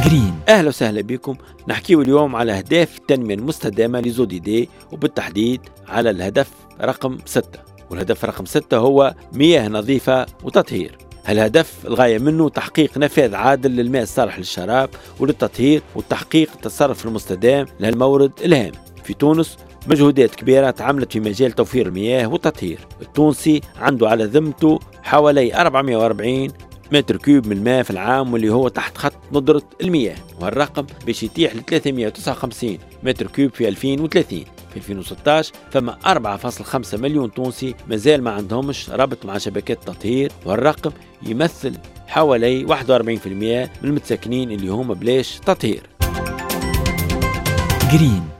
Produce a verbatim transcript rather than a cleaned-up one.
جرين. أهلا وسهلا بكم. نحكي اليوم على أهداف التنمية المستدامة لزوديدي، وبالتحديد على الهدف رقم ستة. والهدف رقم ستة هو مياه نظيفة وتطهير. الهدف الغاية منه تحقيق نفاذ عادل للماء الصالح للشراب وللتطهير، وتحقيق التصرف المستدام للمورد الهام. في تونس مجهودات كبيرة تعملت في مجال توفير المياه والتطهير. التونسي عنده على ذمته حوالي أربعمائة وأربعين متر كيوب من الماء في العام، واللي هو تحت خط ندرة المياه، وهالرقم باش يتيح ل ثلاثمائة وتسعة وخمسين متر كيوب في ألفين وثلاثين. في ألفين وستة عشر فما أربعة فاصلة خمسة مليون تونسي مازال ما عندهمش رابط مع شبكات التطهير، والرقم يمثل حوالي واحد وأربعين بالمئة من المتساكنين اللي هم بلاش تطهير. جرين.